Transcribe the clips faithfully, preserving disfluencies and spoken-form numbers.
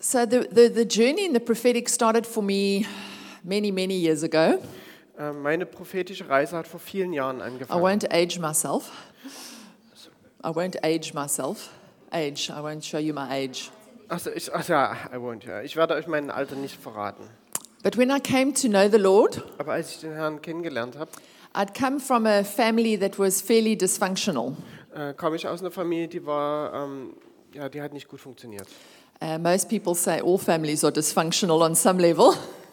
So the, the, the journey in the prophetic started for me many, many years ago. Äh, Meine prophetische Reise hat vor vielen Jahren I angefangen. won't age myself. I won't age myself. Age. I won't show you my age. Also ich, ach ja, I won't, ja. Ich werde euch mein Alter nicht verraten. But when I came to know the Lord, Aber als ich den Herrn kennengelernt habe, I'd come from a family that was fairly dysfunctional. äh, komme ich aus einer Familie, die war, ähm, ja, die hat nicht gut funktioniert. Uh, most people say all families are dysfunctional on some level.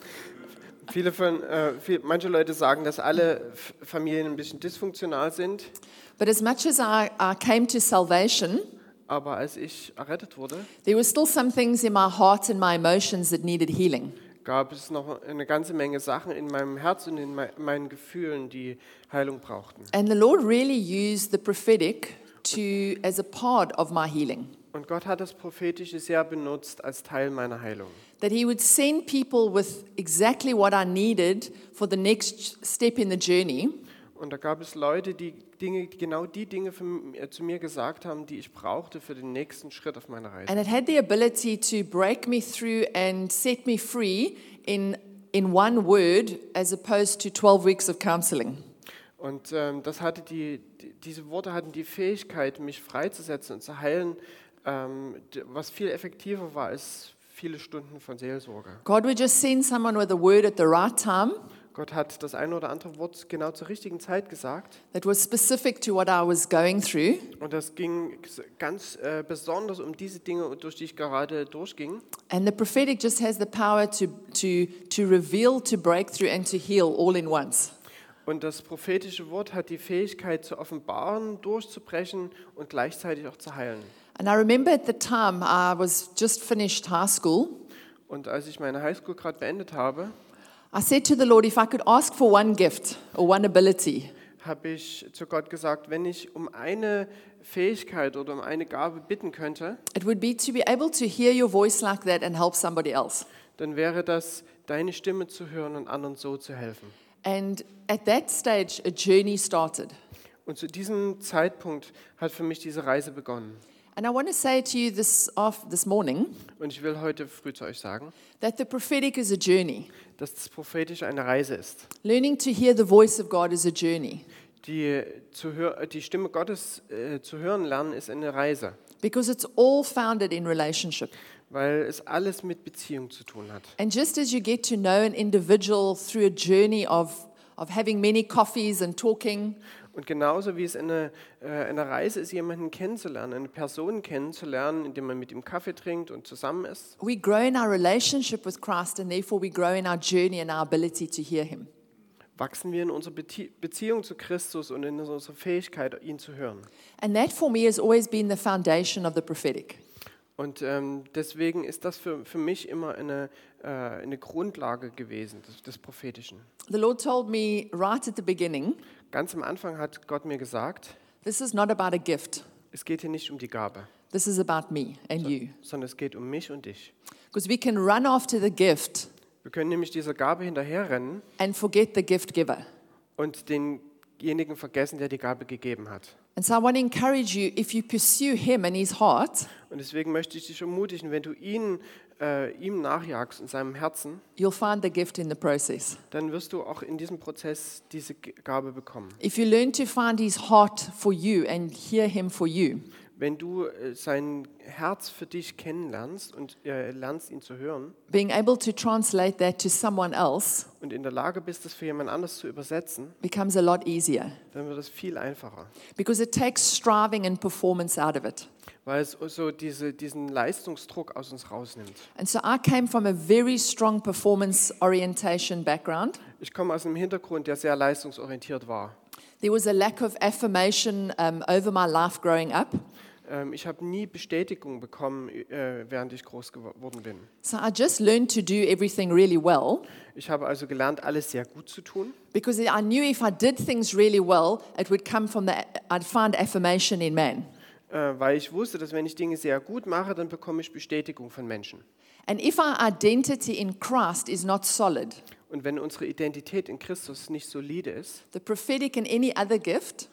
Viele von, äh, viel, manche Leute sagen, dass alle F- Familien ein bisschen dysfunktional sind. But as much as I, I came to salvation, Aber als ich errettet wurde, there were still some things in my heart and my emotions that needed healing. gab es noch eine ganze Menge Sachen in meinem Herz und in me- meinen Gefühlen, die Heilung brauchten. And the Lord really used the prophetic to as a part of my healing. Und Gott hat das Prophetische sehr benutzt als Teil meiner Heilung. That He would send people with exactly what I needed for the next step in the journey. Und da gab es Leute, die Dinge, die genau die Dinge von, äh, zu mir gesagt haben, die ich brauchte für den nächsten Schritt auf meiner Reise. And it had the ability to break me through and set me free in, in one word as opposed to twelve weeks of counseling. Und ähm, das hatte die, die, diese Worte hatten die Fähigkeit, mich freizusetzen und zu heilen, ähm, d- was viel effektiver war als viele Stunden von Seelsorge. God would just send someone with a word at the right time Gott hat das eine oder andere Wort genau zur richtigen Zeit gesagt. that was specific to what I was going through. Und das ging ganz äh, besonders um diese Dinge, durch die ich gerade durchging. And the prophetic just has the power to, to, to reveal, to break through, and to heal all in once. Und das prophetische Wort hat die Fähigkeit zu offenbaren, durchzubrechen und gleichzeitig auch zu heilen. And I remember at the time I was just finished high school. Und als ich meine Highschool gerade beendet habe, I said to the Lord, if I could ask for one gift or one ability, habe ich zu Gott gesagt, wenn ich um eine Fähigkeit oder um eine Gabe bitten könnte, it would be to be able to hear your voice like that and help somebody else. dann wäre das, deine Stimme zu hören und anderen so zu helfen. And at that stage, a journey started. Und zu diesem Zeitpunkt hat für mich diese Reise begonnen. And I want to say to you this, off, this morning Und ich will heute früh zu euch sagen, that the prophetic is a journey. dass das Prophetische eine Reise ist. Learning to hear the voice of God is a journey Die, zu hör, die Stimme Gottes äh, zu hören lernen ist eine Reise, because it's all founded in relationship. weil es alles mit Beziehung zu tun hat. And just as you get to know an individual through a journey of, of having many coffees and talking, Und genauso wie es eine, äh, eine Reise ist, jemanden kennenzulernen, eine Person kennenzulernen, indem man mit ihm Kaffee trinkt und zusammen ist, we grow in our relationship with Christ, and therefore we grow in our journey and our ability to hear Him. wachsen wir in unserer Bezie- Beziehung zu Christus und in unserer Fähigkeit, ihn zu hören. And that for me has always been the foundation of the prophetic. Und ähm, deswegen ist das für, für mich immer eine, äh, eine Grundlage gewesen, des, des Prophetischen. The Lord told me right at the beginning, Ganz am Anfang hat Gott mir gesagt, this is not about a gift. es geht hier nicht um die Gabe, This is about me and you. sondern es geht um mich und dich. Because we can run after the gift Wir können nämlich dieser Gabe hinterherrennen and forget the gift giver. und denjenigen vergessen, der die Gabe gegeben hat. And so I want to encourage you, if you pursue Him and His heart, Und deswegen möchte ich dich ermutigen, wenn du ihn, äh, ihm nachjagst in seinem Herzen, you'll find the gift in the process. dann wirst du auch in diesem Prozess diese G- Gabe bekommen. If you learn to find His heart for you and hear Him for you, Wenn du äh, sein Herz für dich kennenlernst und äh, lernst, ihn zu hören being able to translate that to someone else und in der Lage bist, das für jemand anderes zu übersetzen, becomes a lot easier dann wird es viel einfacher. because it takes striving and performance out of it. Weil es so diese, diesen Leistungsdruck aus uns rausnimmt. And so I came from a very strong performance orientation background. Ich komme aus einem Hintergrund, der sehr leistungsorientiert war. There was a lack of affirmation um, over my life growing up. Ähm, ich habe nie Bestätigung bekommen, äh, während ich groß geworden bin. So I just learned to do everything really well Ich habe also gelernt, alles sehr gut zu tun, because I knew if I did things really well, it would come from the, I'd find affirmation in man. äh, weil ich wusste, dass wenn ich Dinge sehr gut mache, dann bekomme ich Bestätigung von Menschen. And if our identity in Christ is not solid, Und wenn unsere Identität in Christus nicht solide ist, the prophetic and any other gift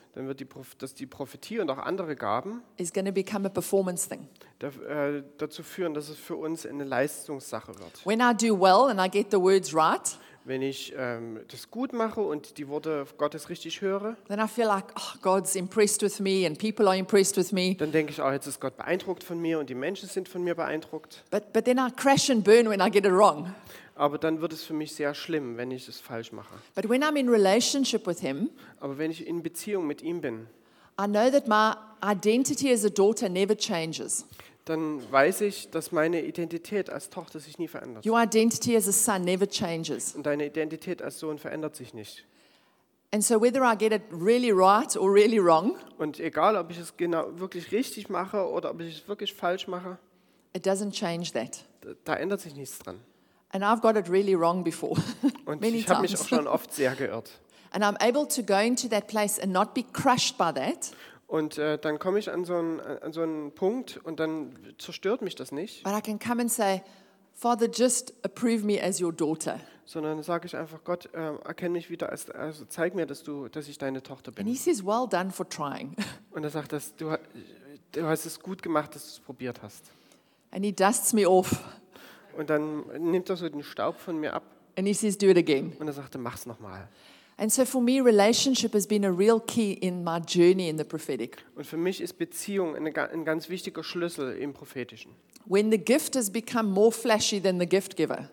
dann wird die, Proph- dass die Prophetie und auch andere Gaben is going to become a performance thing. da, äh, dazu führen, dass es für uns eine Leistungssache wird. When I do well and I get the words right, Wenn ich ähm, das gut mache und die Worte Gottes richtig höre, then I feel like, oh, God's impressed with me and people are impressed with me. dann denke ich, oh, jetzt ist Gott beeindruckt von mir und die Menschen sind von mir beeindruckt. But, but then I crash and burn when I get it wrong. Aber dann wird es für mich sehr schlimm, wenn ich es falsch mache. But when I'm in relationship with Him, Aber wenn ich in Beziehung mit ihm bin, I know that my identity as a daughter never changes. dann weiß ich, dass meine Identität als Tochter sich nie verändert. Your identity as a son never changes. Und deine Identität als Sohn verändert sich nicht. And so whether I get it really right or really wrong, Und egal, ob ich es genau wirklich richtig mache oder ob ich es wirklich falsch mache, it doesn't change that. da, da ändert sich nichts dran. And I've got it really wrong before, Und many ich habe mich times. auch schon oft sehr geirrt. And I'm able to go into that place and not be crushed by that, Und äh, dann komme ich an so, einen, an so einen Punkt und dann zerstört mich das nicht, but I can come and say, Father, just approve me as your daughter. sondern sage ich einfach, Gott, äh, erkenne mich wieder, als, also zeig mir, dass, du, dass ich deine Tochter And bin. He says, well done for trying. Und er sagt, dass du, du hast es gut gemacht, dass du es probiert hast. And He dusts me off Und dann nimmt er so den Staub von mir ab and He says, do it again. und er sagte, mach's nochmal. And so for me, relationship has been a real key in my journey in the prophetic. Und für mich ist Beziehung eine, ga- ein ganz wichtiger Schlüssel im Prophetischen. When the gift has become more flashy than the gift giver,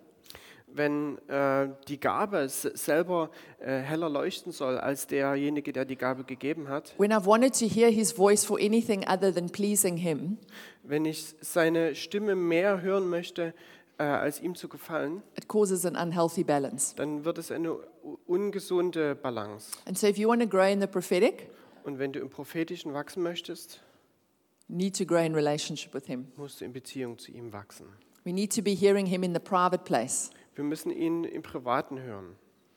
Wenn äh, die Gabe s- selber äh, heller leuchten soll als derjenige, der die Gabe gegeben hat, when I've wanted to hear His voice for anything other than pleasing Him, wenn ich seine Stimme mehr hören möchte, äh, als ihm zu gefallen, it causes an unhealthy balance. dann wird es eine u- ungesunde Balance. And so if you want to grow in the prophetic, Und wenn du im Prophetischen wachsen möchtest, you need to grow in relationship with Him. musst du in Beziehung zu ihm wachsen. We need to be hearing Him in the private place. Wir müssen ihn im Privaten hören.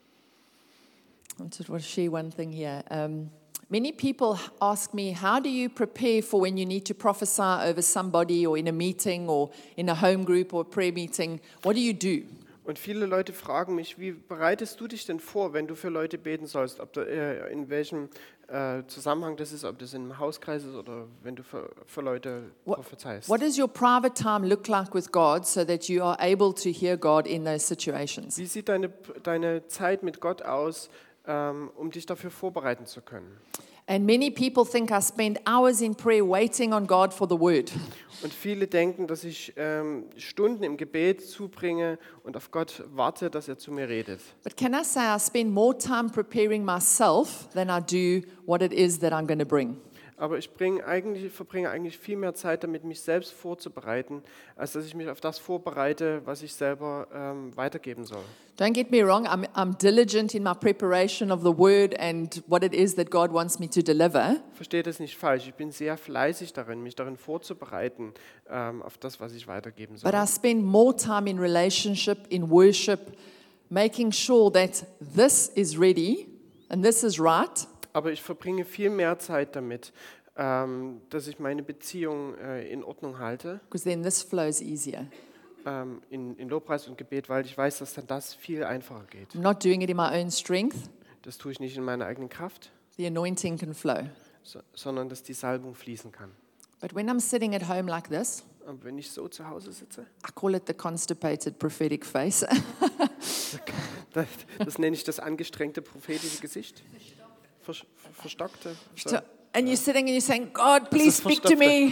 I just want to share one thing here. Um, many people ask me, how do you prepare for when you need to prophesy over somebody or in a meeting or in a home group or a prayer meeting? What do you do? Und viele Leute fragen mich, wie bereitest du dich denn vor, wenn du für Leute beten sollst? Ob da, äh, in welchem äh, Zusammenhang das ist, ob das im Hauskreis ist oder wenn du für, für Leute What, prophezeist. what does your private time look like with God so that you are able to hear God in those situations? Wie sieht deine, deine Zeit mit Gott aus, ähm, um dich dafür vorbereiten zu können? And many people think I spend hours in prayer waiting on God for the word. Und viele denken, dass ich ähm, Stunden im Gebet zubringe und auf Gott warte, dass er zu mir redet. But can I say I spend more time preparing myself than I do what it is that I'm going to bring? Aber ich bring eigentlich, verbringe eigentlich viel mehr Zeit damit, mich selbst vorzubereiten, als dass ich mich auf das vorbereite, was ich selber ähm, weitergeben soll. Don't get me wrong, I'm, I'm diligent in my preparation of the word and what it is that God wants me to deliver. Versteht es nicht falsch, ich bin sehr fleißig darin, mich darin vorzubereiten, ähm, auf das, was ich weitergeben soll. But I spend more time in relationship, in worship, making sure that this is ready and this is right. Aber ich verbringe viel mehr Zeit damit, ähm, dass ich meine Beziehung äh, in Ordnung halte, Because then this flows easier. ähm, in, in Lobpreis und Gebet, weil ich weiß, dass dann das viel einfacher geht. I'm not doing it in my own strength. Das tue ich nicht in meiner eigenen Kraft, The anointing can flow. so, sondern dass die Salbung fließen kann. But when I'm sitting at home like this, Und wenn ich so zu Hause sitze, I call it the constipated prophetic face. das, das nenne ich das angestrengte prophetische Gesicht. Vers, verstockte. So. And you're sitting and you're saying, God, please ist speak to me.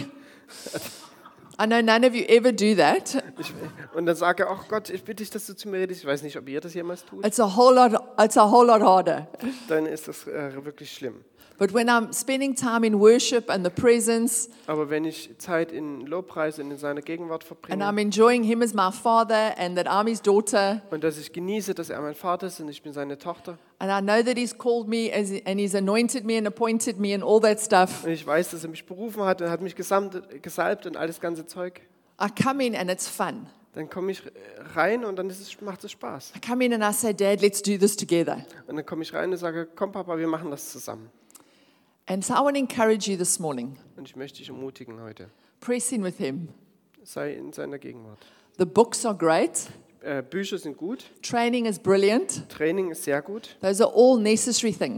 I know none of you ever do that. Ich, und dann sage ich, ach Gott, ich bitte dich, dass du zu mir redest. Ich weiß nicht, ob ihr das jemals tut. It's a whole lot, it's a whole lot harder. Dann ist das äh, wirklich schlimm. But when I'm spending time in worship and the presence, Aber wenn ich Zeit in Lobpreis und in seiner Gegenwart and verbringe I'm enjoying Him as my Father and that I'm His daughter, und dass ich genieße, dass er mein Vater ist und ich bin seine Tochter and I know that He's called me as, and He's anointed me and appointed me and all that stuff, und ich weiß, dass er mich berufen hat und hat mich gesamt, gesalbt und alles ganze Zeug, I come in and it's fun. dann komme ich rein und dann ist es, macht es Spaß. I come in and I say, Dad, let's do this together. Und dann komme ich rein und sage, komm Papa, wir machen das zusammen. And so I want to encourage you this morning. Und ich möchte dich ermutigen heute, Press in with Him. sei in seiner Gegenwart. The books are great. Äh, Bücher sind gut, Training is brilliant. Training ist sehr gut. Those are all necessary things.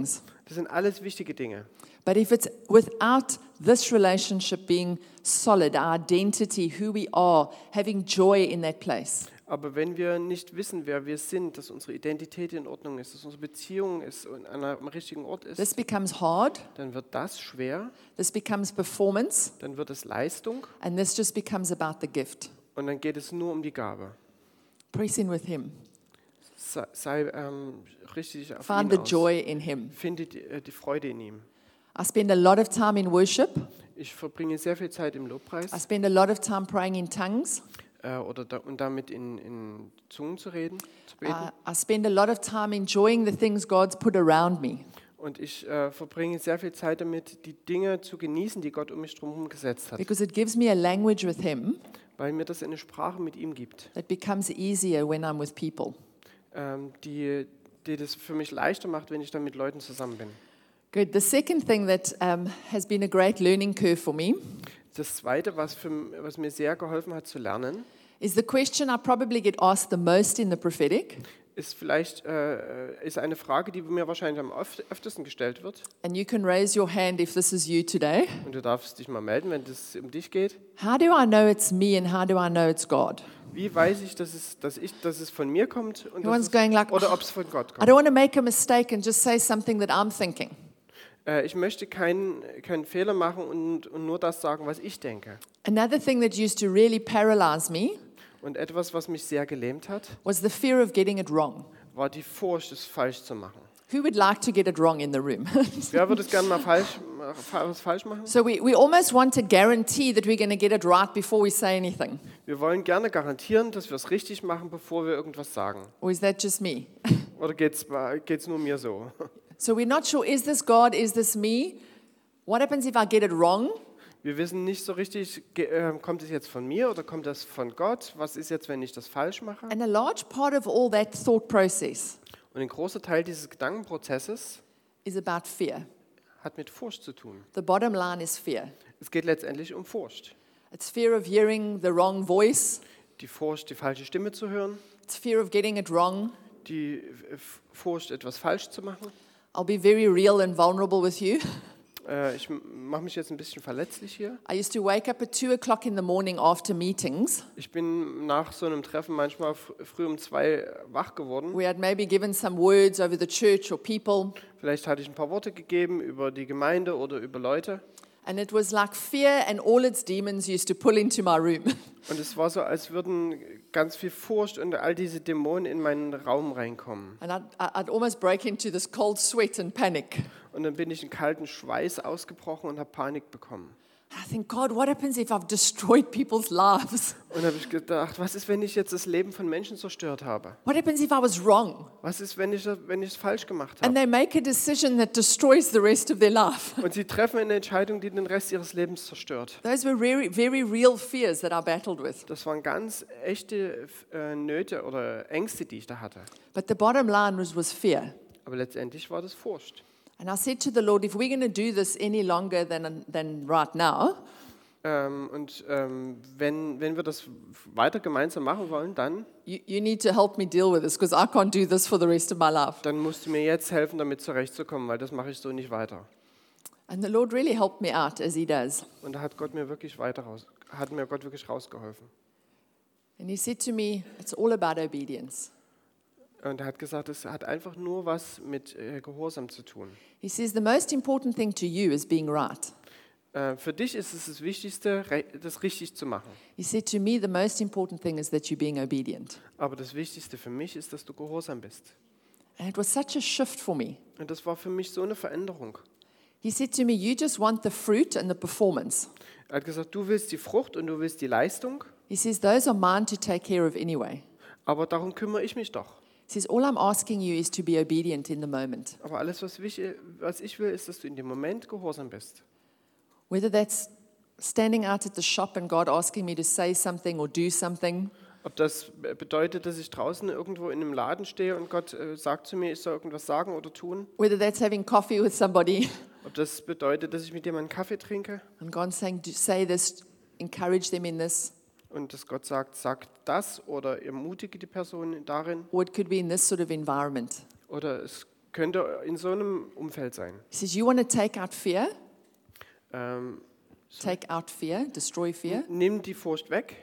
Das sind alles wichtige Dinge. But if it's without this relationship being solid, our identity, who we are, having joy in that place, Aber wenn wir nicht wissen, wer wir sind, dass unsere Identität in Ordnung ist, dass unsere Beziehung ist und an einem richtigen Ort ist, this becomes hard, dann wird das schwer, this becomes performance, dann wird es Leistung and this just becomes about the gift. und dann geht es nur um die Gabe. Press in with Him. Sei, sei ähm, richtig auf Find ihn the aus. joy in Him. Finde die, äh, die Freude in ihm. I spend a lot of time in worship. Ich verbringe sehr viel Zeit im Lobpreis I spend a lot of time praying in tongues. äh, oder da, und damit in, in Zungen zu reden, zu beten. Uh, I spend a lot of time enjoying the things God's put around me. Und ich äh, verbringe sehr viel Zeit damit, die Dinge zu genießen, die Gott um mich herum gesetzt hat. Because it gives me a language with Him Weil mir das eine Sprache mit ihm gibt, that becomes easier when I'm with people. ähm, die, die das für mich leichter macht, wenn ich dann mit Leuten zusammen bin. Good. The second thing that um, has been a great learning curve for me Das Zweite, was, für, was mir sehr geholfen hat zu lernen, is the question I probably get asked the most in the prophetic. ist vielleicht äh, ist eine Frage, die mir wahrscheinlich am öf- öftesten gestellt wird. And you can raise your hand if this is you today. Und du darfst dich mal melden, wenn es um dich geht. How do I know it's me and how do I know it's God? Wie weiß ich, dass es, dass ich, dass es von mir kommt und Everyone's dass es, going like, oder "Oh, ob es von Gott I kommt? don't want to make a mistake and just say something that I'm thinking. Äh, ich möchte keinen, keinen Fehler machen und, und nur das sagen, was ich denke. Another thing that used to really paralyze me Und etwas, was mich sehr gelähmt hat, was the fear of getting it wrong. war die Furcht, es falsch zu machen. Who would like to get it wrong in the room? Wer würde es gerne mal falsch, was falsch machen? So we, we almost want to guarantee that we're going to get it right before we say anything. Wir wollen gerne garantieren, dass wir es richtig machen, bevor wir irgendwas sagen. Or is that just me? Oder geht es nur mir so? So we're not sure, is this God, is this me? What happens if I get it wrong? Wir wissen nicht so richtig, ge- äh, kommt es jetzt von mir oder kommt das von Gott? Was ist jetzt, wenn ich das falsch mache? And a large part of all that thought process Und ein großer Teil dieses Gedankenprozesses is about fear. hat mit Furcht zu tun. The bottom line is fear. Es geht letztendlich um Furcht. It's fear of hearing the wrong voice. Die Furcht, die falsche Stimme zu hören, It's fear of getting it wrong. die äh, Furcht, etwas falsch zu machen. I'll be very real and vulnerable with you. Äh, ich mache mich jetzt ein bisschen verletzlich hier. I used to wake up at two o'clock in the morning after meetings. Ich bin nach so einem Treffen manchmal fr- früh um zwei wach geworden. We had maybe given some words over the church or people. Vielleicht hatte ich ein paar Worte gegeben über die Gemeinde oder über Leute. And it was like fear and all its demons used to pull into my room. Und es war so, als würden ganz viel Furcht und all diese Dämonen in meinen Raum reinkommen. And I'd, I'd almost break into this cold sweat and panic. Und dann bin ich in kalten Schweiß ausgebrochen und habe Panik bekommen. I think, God, what happens if I've destroyed people's lives? Und habe ich gedacht, was ist, wenn ich jetzt das Leben von Menschen zerstört habe? What happens if I was wrong? Was ist, wenn ich wenn ich es falsch gemacht And habe? they make a decision that destroys the rest of their life. Und sie treffen eine Entscheidung, die den Rest ihres Lebens zerstört. Those were very, very real fears that I battled with. Das waren ganz echte äh, Nöte oder Ängste, die ich da hatte. But the bottom line was, was fear. Aber letztendlich war das Furcht. And I said to the Lord, if we're going to do this any longer than, than right now, Ähm, und ähm, wenn, wenn wir das weiter gemeinsam machen wollen, dann, you, you need to help me deal with this because I can't do this for the rest of my life. dann musst du mir jetzt helfen, damit zurechtzukommen, weil das mache ich so nicht weiter. And the Lord really helped me out as he does. Und da hat Gott mir wirklich weiter raus, hat mir Gott wirklich rausgeholfen. And he said to me, it's all about obedience. Und er hat gesagt, es hat einfach nur was mit äh, Gehorsam zu tun. He says the most important thing to you is being right. Äh, für dich ist es das Wichtigste, re- das richtig zu machen. He said to me, the most important thing is that you're being obedient. Aber das Wichtigste für mich ist, dass du gehorsam bist. And it was such a shift for me. Und das war für mich so eine Veränderung. He said to me, you just want the fruit and the performance. Er hat gesagt, du willst die Frucht und du willst die Leistung, He says, those are mine to take care of anyway. aber darum kümmere ich mich doch. He says, all I'm asking you is to be obedient in the moment. Aber alles, was ich, was ich will, ist, dass du in dem Moment gehorsam bist. Whether that's standing out at the shop and God asking me to say something or do something, Ob das bedeutet, dass ich draußen irgendwo in einem Laden stehe und Gott äh, sagt zu mir, ich soll irgendwas sagen oder tun. whether that's having coffee with somebody Ob das bedeutet, dass ich mit jemandem einen Kaffee trinke and God saying, "Do- say this, encourage them in this, und dass Gott sagt, sag das oder ermutige die Person darin. or it could be in this sort of environment. Oder es könnte in so einem Umfeld sein. He says, you want to take out fear? Ähm, Take out fear, destroy fear. nimm die Furcht weg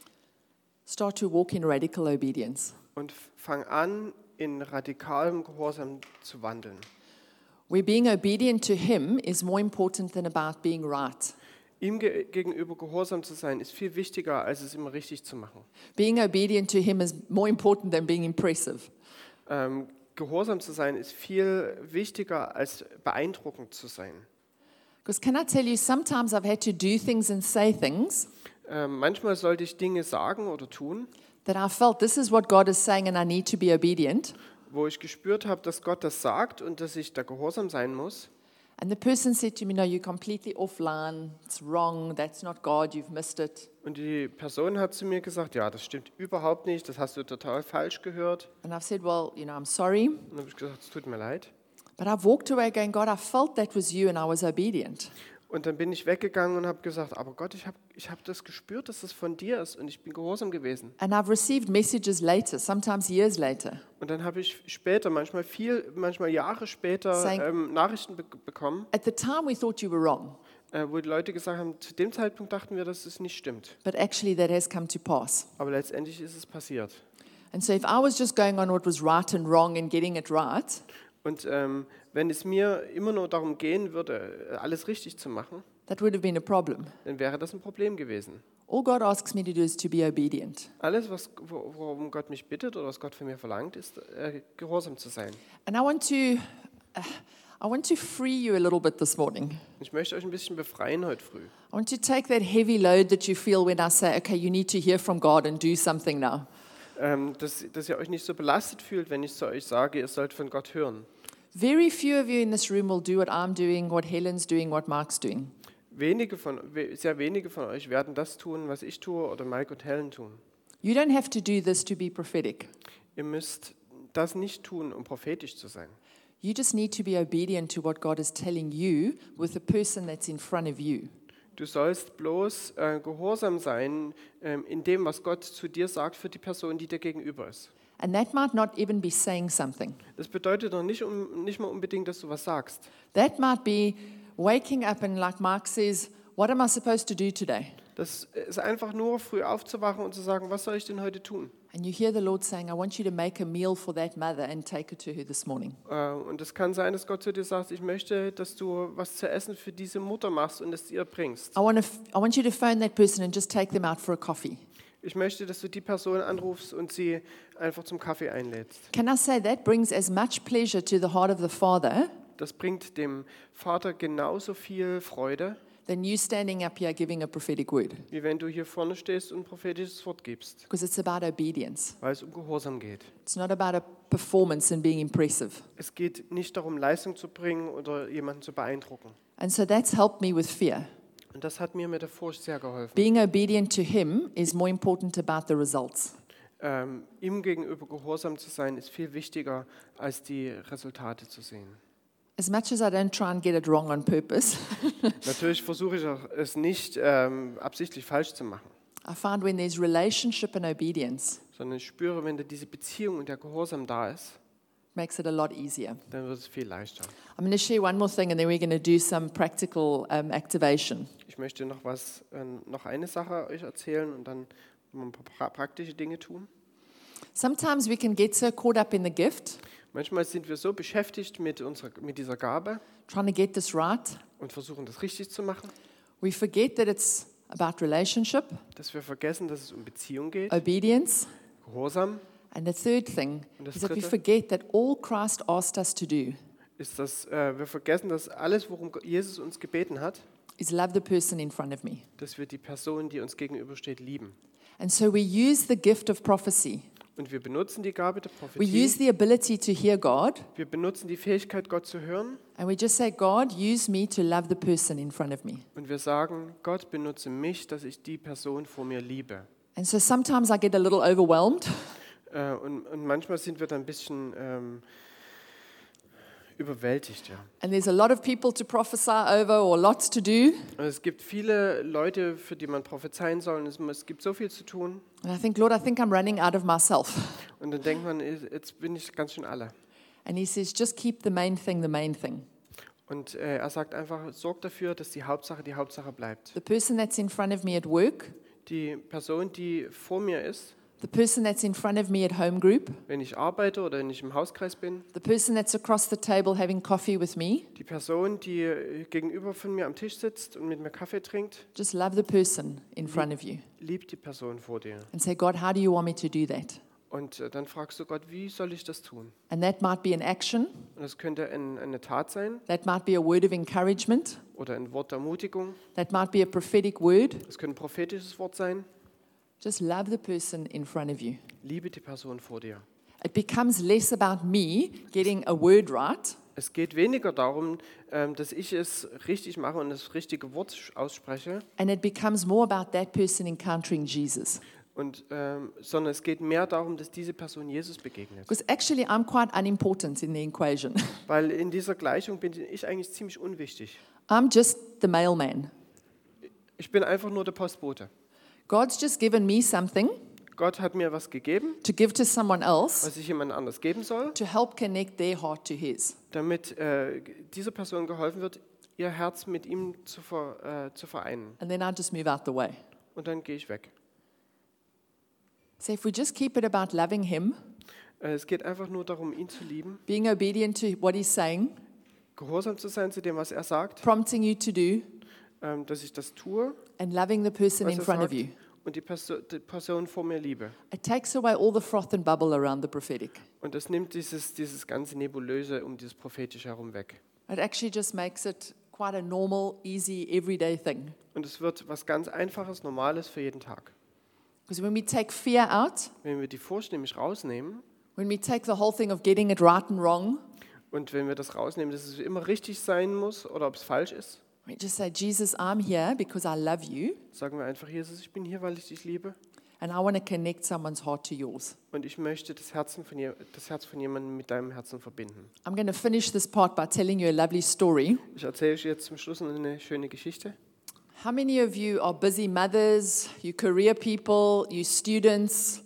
Start to walk in radical obedience. und fang an, in radikalem Gehorsam zu wandeln. Where being obedient to him is more important than about being right. Ihm ge gegenüber gehorsam zu sein, ist viel wichtiger, als es immer richtig zu machen. Being obedient to him is more important than being impressive. Ähm, gehorsam zu sein, ist viel wichtiger, als beeindruckend zu sein. Because can I tell you, sometimes I've had to do things and say things Ähm, manchmal sollte ich Dinge sagen oder tun, that I felt this is what God is saying and I need to be obedient. wo ich gespürt habe, dass Gott das sagt und dass ich da gehorsam sein muss. And the person said to me, no, you're completely offline. It's wrong. That's not God. You've missed it. Und die Person hat zu mir gesagt, ja, das stimmt überhaupt nicht, das hast du total falsch gehört. And I've said, well, you know, I'm sorry. Und dann habe ich gesagt, es tut mir leid. But I've walked away going, God, I felt that was you and I was obedient. Und dann bin ich weggegangen und habe gesagt, aber Gott, ich habe ich hab das gespürt, dass das von dir ist und ich bin gehorsam gewesen. And I've received messages later, sometimes years later, Und dann habe ich später, manchmal viel, manchmal Jahre später Saying- ähm, Nachrichten be bekommen, at the time we thought you were wrong, äh, wo die Leute gesagt haben, zu dem Zeitpunkt dachten wir, dass es nicht stimmt. but actually that has come to pass. Aber letztendlich ist es passiert. And so if I was just going on what was right and wrong and getting it right, Und ähm, wenn es mir immer nur darum gehen würde, alles richtig zu machen, that would have been a problem. dann wäre das ein Problem gewesen. All God asks me to do is to be obedient. Alles, was, wo- worum Gott mich bittet oder was Gott von mir verlangt, ist, äh, gehorsam zu sein. And I want to, uh, I want to free you a little bit this morning. Ich möchte euch ein bisschen befreien heute früh. I want to take that heavy load that you feel when I say, okay, you need to hear from God and do something now. Ähm, dass, dass ihr euch nicht so belastet fühlt, wenn ich zu euch sage, ihr sollt von Gott hören. Very few of you in this room will do what I'm doing, what Helen's doing, what Mark's doing. Wenige von, we- sehr wenige von euch werden das tun, was ich tue oder Mike und Helen tun. You don't have to do this to be prophetic. Ihr müsst das nicht tun, um prophetisch zu sein. You just need to be obedient to what God is telling you with the person that's in front of you. Du sollst bloß äh, gehorsam sein ähm, in dem, was Gott zu dir sagt für die Person, die dir gegenüber ist. And that might not even be saying something. Das bedeutet noch nicht, um, nicht mal unbedingt, dass du was sagst. That might be waking up and, like Mark says, what am I supposed to do today? Das ist einfach nur früh aufzuwachen und zu sagen, was soll ich denn heute tun? And you hear the Lord saying, I want you to make a meal for that mother and take it to her this morning. Äh, und es kann sein, dass Gott zu dir sagt, ich möchte, dass du was zu essen für diese Mutter machst und es ihr bringst. I want, to, I want you to phone that person and just take them out for a coffee. Ich möchte, dass du die Person anrufst und sie einfach zum Kaffee einlädst. Can I say that brings as much pleasure to the heart of the Father Das bringt dem Vater genauso viel Freude, than you standing up here giving a prophetic word? wie wenn du hier vorne stehst und ein prophetisches Wort gibst, Because it's about obedience. weil es um Gehorsam geht. It's not about a performance and being impressive. Es geht nicht darum, Leistung zu bringen oder jemanden zu beeindrucken. And so that's helped me with fear. Und das hat mir mit der Furcht sehr geholfen. Being obedient to Him is more important about the results. Ähm, ihm gegenüber gehorsam zu sein, ist viel wichtiger, als die Resultate zu sehen. As much as I don't try and get it wrong on purpose, Natürlich versuche ich auch, es nicht ähm, absichtlich falsch zu machen, I find when there's relationship and obedience, sondern ich spüre, wenn da diese Beziehung und der Gehorsam da ist, it makes it a lot easier. dann wird es viel leichter. I'm going to share one more thing and then we're going to do some practical um, activation. Ich möchte noch was, äh, noch eine Sache euch erzählen und dann ein paar pra praktische Dinge tun. Sometimes we can get so caught up in the gift, Manchmal sind wir so beschäftigt mit, unserer, mit dieser Gabe trying to get this right, und versuchen, das richtig zu machen, we forget that it's about relationship, dass wir vergessen, dass es um Beziehung geht, obedience, Gehorsam. and the third thing Und das is that we Dritte? forget that all Christ asked us to do Ist, dass äh, wir vergessen, dass alles, worum Jesus uns gebeten hat, is love the person in front of me. dass wir die Person, die uns gegenübersteht, lieben. And so we use the gift of prophecy. Und wir benutzen die Gabe der We use Prophetie, the ability to hear God, wir benutzen die Fähigkeit, Gott zu hören and we just say, God, use me to love the person in front of me. und wir sagen, Gott, benutze mich, dass ich die Person vor mir liebe. And so sometimes I get a little overwhelmed. Äh, und, und manchmal sind wir dann ein bisschen ähm, überwältigt. Ja. And there's a lot of people to prophesy over or lots to do. Und es gibt viele Leute, für die man prophezeien soll und es, es gibt so viel zu tun. And I think, Lord, I think I'm running out of myself. Und dann denkt man, jetzt bin ich ganz schön alle. And he says, just keep the main thing the main thing. Und äh, er sagt einfach, sorg dafür, dass die Hauptsache die Hauptsache bleibt. The person that's in front of me at work, Die Person, die vor mir ist, the person that's in front of me at home group, wenn ich arbeite oder wenn ich im Hauskreis bin, the person that's across the table having coffee with me, die Person, die äh, gegenüber von mir am Tisch sitzt und mit mir Kaffee trinkt, just love the person in front of you liebt die Person vor dir. and say, God, how do you want me to do that? Und äh, dann fragst du Gott, wie soll ich das tun? And that might be an action, Und das könnte ein, eine Tat sein that might be a word of encouragement, oder ein Wort der Ermutigung. that might be a prophetic word. Es könnte ein prophetisches Wort sein. Just love the person in front of you. Liebe die Person vor dir. It becomes less about me getting a word right Es geht weniger darum, ähm, dass ich es richtig mache und das richtige Wort ausspreche, and it becomes more about that person encountering Jesus. und, ähm, sondern es geht mehr darum, dass diese Person Jesus begegnet. Because actually I'm quite unimportant in the equation. Weil in dieser Gleichung bin ich eigentlich ziemlich unwichtig. I'm just the mailman. Ich bin einfach nur der Postbote. God's just given me something Gott hat mir was gegeben, to give to someone else was ich jemand anders geben soll, to help connect their heart to his. damit äh, dieser Person geholfen wird, ihr Herz mit ihm zu, ver, äh, zu vereinen. And then I just move out the way. Und dann gehe ich weg. So if we just keep it about loving him, Äh, es geht einfach nur darum, ihn zu lieben, being obedient to what he's saying, gehorsam zu sein zu dem, was er sagt, prompting you to do, ähm, dass ich das tue, and loving the person was in er front of sagt, you. und die, Perso die Person vor mir liebe. It takes away all the froth and bubble around the prophetic. Und das nimmt dieses, dieses ganze Nebulöse um dieses Prophetische herum weg. It actually just makes it quite a normal, easy, everyday thing. Und es wird was ganz Einfaches, Normales für jeden Tag. Because when we take fear out, Wenn wir die Furcht nämlich rausnehmen when we take the whole thing of getting it right and wrong, und wenn wir das rausnehmen, dass es immer richtig sein muss oder ob es falsch ist, we just say, Jesus, I'm here because I love you sagen wir einfach, Jesus, ich bin hier, weil ich dich liebe and I want to connect someone's heart to yours. und ich möchte das, Herzen von je, das Herz von jemandem mit deinem Herzen verbinden. I'm going to finish this part by telling you a lovely story. Ich erzähle euch jetzt zum Schluss eine schöne Geschichte. How many of you are busy mothers, you career people, you students?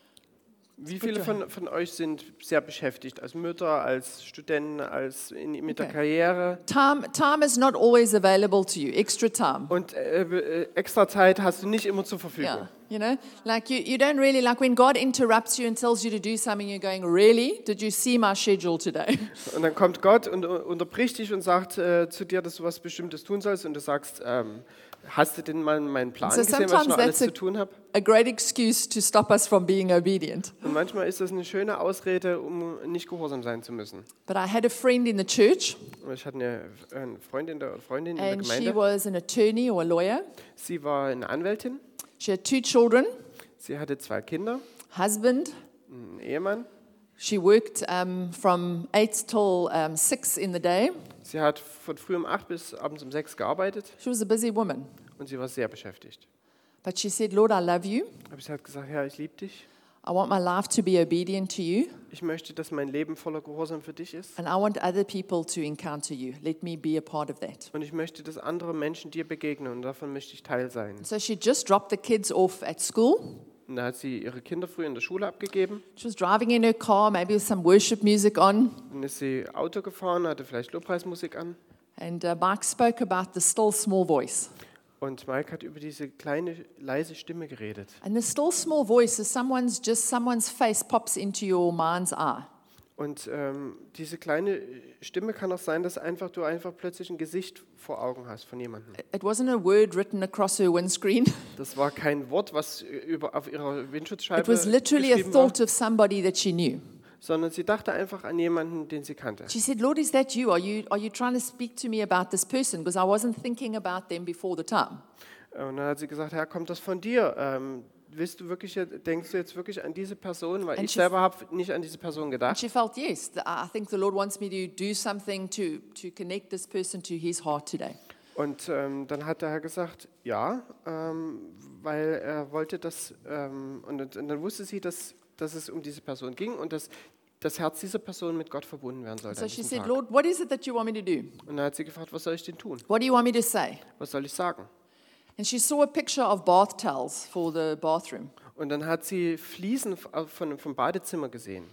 Wie viele von, von euch sind sehr beschäftigt, als Mütter, als Studenten, als in, mit der Okay. Karriere? Time, time is not always available to you, extra time. Und äh, äh, extra Zeit hast du nicht immer zur Verfügung. Yeah, you know, like you, you don't really, like when God interrupts you and tells you to do something, you're going, really? Did you see my schedule today? Und dann kommt Gott und uh, unterbricht dich und sagt äh, zu dir, dass du was Bestimmtes tun sollst und du sagst, ähm, hast du denn mal meinen Plan So gesehen, was ich sometimes noch alles that's a- zu tun habe? A great excuse to stop us from being obedient. Und manchmal ist das eine schöne Ausrede, um nicht gehorsam sein zu müssen. But I had a friend in the church, Und ich hatte eine, eine Freundin, der, Freundin in der and she Gemeinde. was an attorney or a lawyer. Sie war eine Anwältin, She had two children, sie hatte zwei Kinder, husband. einen Ehemann. She worked um, from eight till um, six in the day. Sie hat von früh um acht bis abends um sechs gearbeitet She was a busy woman. und sie war sehr beschäftigt. But she said, Lord, I love you. Aber sie hat gesagt, Herr, ich liebe dich. I want my life to be obedient to you. Ich möchte, dass mein Leben voller Gehorsam für dich ist. And I want other people to encounter you. Let me be a part of that. Und ich möchte, dass andere Menschen dir begegnen und davon möchte ich Teil sein. So she just dropped the kids off at school. Und da hat sie ihre Kinder früh in der Schule abgegeben. She was driving in her car, maybe with some worship music on. Dann ist sie Auto gefahren, hatte vielleicht Lobpreismusik an. And uh, Mike spoke about the still small voice. Und Mike hat über diese kleine, leise Stimme geredet. And the still small voice is someone's, just someone's face pops into your mind's eye. Und ähm, diese kleine Stimme kann auch sein, dass einfach du einfach plötzlich ein Gesicht vor Augen hast von jemandem. It wasn't a word written across her windscreen. Das war kein Wort, was über, auf ihrer Windschutzscheibe It was literally a geschrieben war, thought of somebody that she knew. sondern sie dachte einfach an jemanden, den sie kannte. She said, Lord, is that you? Are you, are you trying to speak to me about this person? Because I wasn't thinking about them before the time. Und dann hat sie gesagt, Herr, kommt das von dir? Ähm, willst du wirklich, denkst du jetzt wirklich an diese Person? Weil And ich she- selber habe nicht an diese Person And gedacht. she felt, yes, th- I think the Lord wants me to do something to, to connect this person to his heart today. Und ähm, dann hat der Herr gesagt, ja, ähm, weil er wollte das, ähm, und, und dann wusste sie, dass, dass es um diese Person ging und dass das Herz dieser Person mit Gott verbunden werden sollte. So an she diesem said, Tag. Lord, what is it that you want me to do? Und dann hat sie gefragt, was soll ich denn tun? What do you want me to say? Was soll ich sagen? And she saw a picture of bath towels for the bathroom. Und dann hat sie Fliesen von, vom Badezimmer gesehen.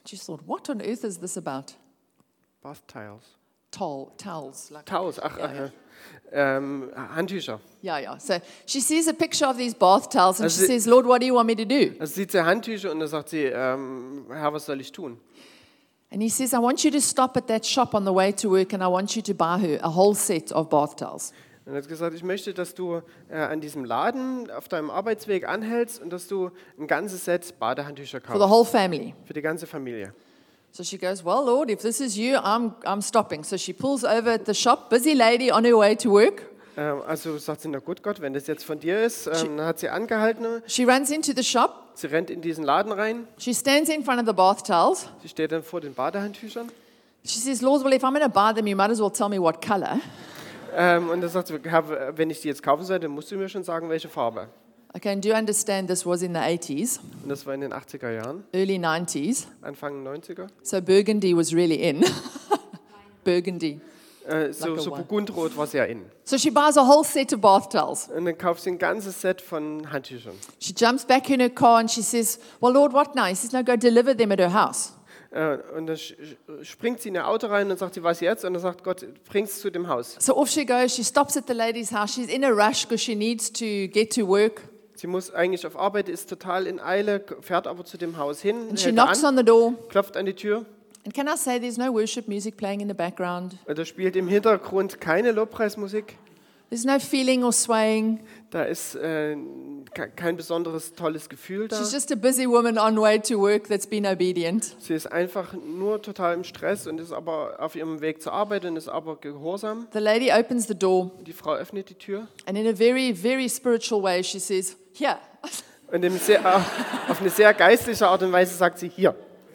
She thought, what on earth is this about? Bath Tiles. Towel, towels. Like, Taus, ach, Ja, ach, ja. ähm, Handtücher. yeah, yeah. So she sees a picture of these bath towels and Also she sie- says, Lord, what do you want me to do? Also sieht sie Handtücher und dann sagt sie, ähm, Herr, was soll ich tun? And he says, I want you to stop at that shop on the way to work and I want you to buy her a whole set of bath towels. Und er hat gesagt, ich möchte, dass du äh, an diesem Laden auf deinem Arbeitsweg anhältst und dass du ein ganzes Set Badehandtücher For the kaufst. whole family. Für die ganze Familie. So she goes, well, Lord, if this is you, I'm, I'm stopping. So she pulls over at the shop, busy lady on her way to work. Ähm, also sagt sie, na gut Gott, wenn das jetzt von dir ist, ähm, dann hat sie angehalten, She runs into the shop. sie rennt in diesen Laden rein, She stands in front of the bath towels. sie steht dann vor den Badehandtüchern She says, Lord, well, if I'm going to buy them, you might as well tell me what color. ähm, und dann sagt sie, Herr, wenn ich die jetzt kaufen soll, dann musst du mir schon sagen, welche Farbe. Okay, and do you understand this was in the eighties, Und das war in den achtziger Jahren, early nineties? Anfang neunziger. So burgundy was really in. Burgundy. Äh, so Like a so one. Burgundrot war sehr in. So she buys a whole set of bath towels. Und dann kauft sie ein ganzes Set von Handtüchern. She jumps back in her car and she says, well, Lord, what now? He says, no, go deliver them at her house. Äh, und dann sch- sch- springt sie in ihr Auto rein und sagt sie, was jetzt? Und dann sagt Gott, bring's zu dem Haus. So off she goes. She stops at the lady's house. She's in a rush because she needs to get to work. Sie muss eigentlich auf Arbeit, ist total in Eile, fährt aber zu dem Haus hin, And she hält da knocks an, on the door. klopft an die Tür. And can I say there's no worship music playing in the background? Und da spielt im Hintergrund keine Lobpreismusik. There's no feeling or swaying. Da ist äh, ke- kein besonderes tolles Gefühl da. She's just a busy woman on way to work that's been obedient. Sie ist einfach nur total im Stress und ist aber auf ihrem Weg zur Arbeit und ist aber gehorsam. The lady opens the door Die Frau öffnet die Tür and in a very, very spiritual way she says, here. und im sehr, auf eine sehr geistliche Art und Weise sagt sie, hier.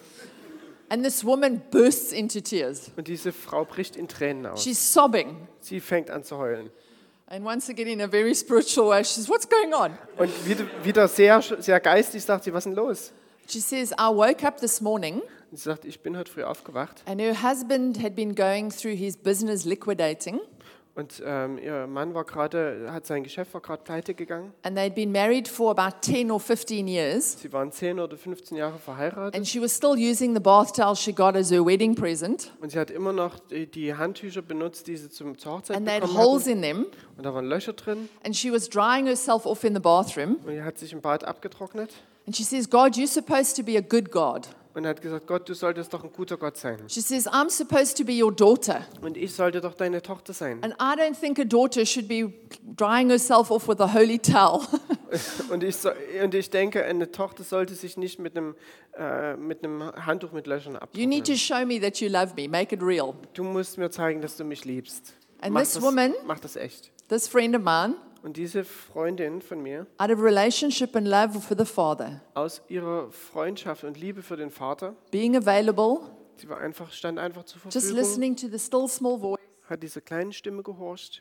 And this woman bursts into tears. Und diese Frau bricht in Tränen aus. She's sobbing. Sie fängt an zu heulen. And once again, in a very spiritual way, she says, what's going on? Und wieder, wieder sehr, sehr geistig sagt sie, was ist denn los? She says, I woke up this morning Und sie sagt, ich bin heute früh aufgewacht and her husband had been going through his business liquidating und ähm, ihr Mann war gerade, hat sein Geschäft war gerade pleite gegangen. and they'd been married for about ten or fifteen years. Sie waren zehn oder fünfzehn Jahre verheiratet And she was still using the bath towel she got as her wedding present. und sie hat immer noch die, die Handtücher benutzt, die sie zum, zur Hochzeit And they had bekommen holes hatten. in them. Und da waren Löcher drin And she was drying herself off in the bathroom. und sie hat sich im Bad abgetrocknet And she says, God, you're supposed to be a good God. und hat gesagt, Gott, du solltest doch ein guter Gott sein. She says, I'm supposed to be your daughter. Und ich sollte doch deine Tochter sein. And I don't think a daughter should be drying herself off with a holy towel. Und ich, so, und ich denke, eine Tochter sollte sich nicht mit einem, äh, mit einem Handtuch mit Löchern You need to abtrocknen. show me that you love me. Make it real. Du musst mir zeigen, dass du mich liebst. And Mach this das, woman- mach das echt. This friend of mine, Und diese Freundin von mir, out of relationship and love for the Father, aus ihrer Freundschaft und Liebe für den Vater, being available, sie war einfach, stand einfach zur just Verfügung, listening to the still small voice, hat diese kleinen Stimme gehorcht,